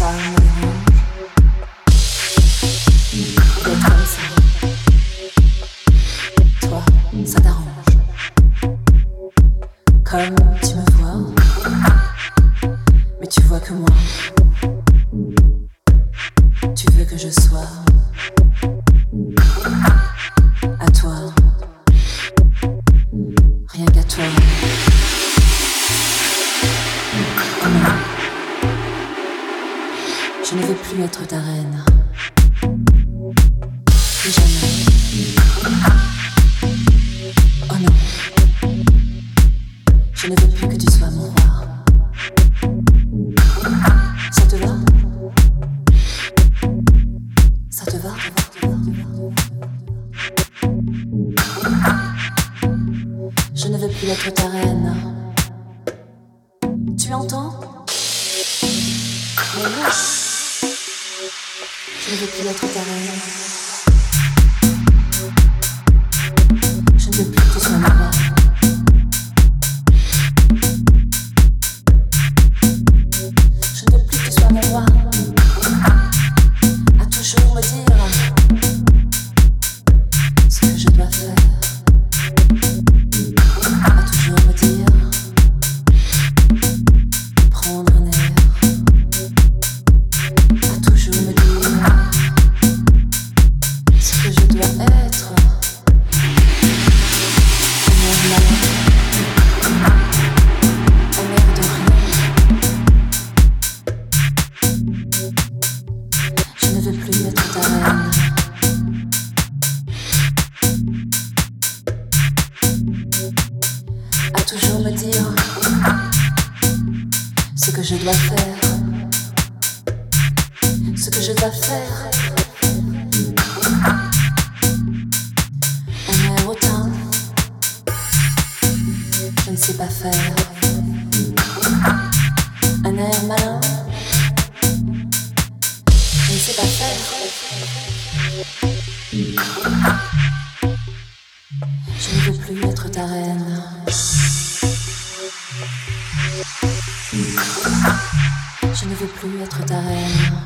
Ça me dérange d'être comme ça. Toi, ça t'arrange. Comme tu me vois, mais tu vois que moi. Tu veux que je sois à toi, rien qu'à toi. Oh non, je ne veux plus être ta reine. Plus jamais. Oh non, je ne veux plus que tu sois mon roi. Ça te va? Ça te va? Je ne veux plus être ta reine. Tu entends? Mais non, je ne veux plus être ta reine. Je ne veux plus que tu sois mon roi. Je ne veux plus que tu sois mon roi. À toujours me dire ce que je dois faire. À toujours me dire prendre un air. À toujours me dire ce que je dois être. Un air malin, un air de rien. Je ne veux plus être ta reine. À toujours me dire ce que je dois faire, ce que je dois faire. Un air hautain, je ne sais pas faire. Un air malin, je ne sais pas faire. Je ne veux plus être ta reine. Je ne veux plus être ta reine.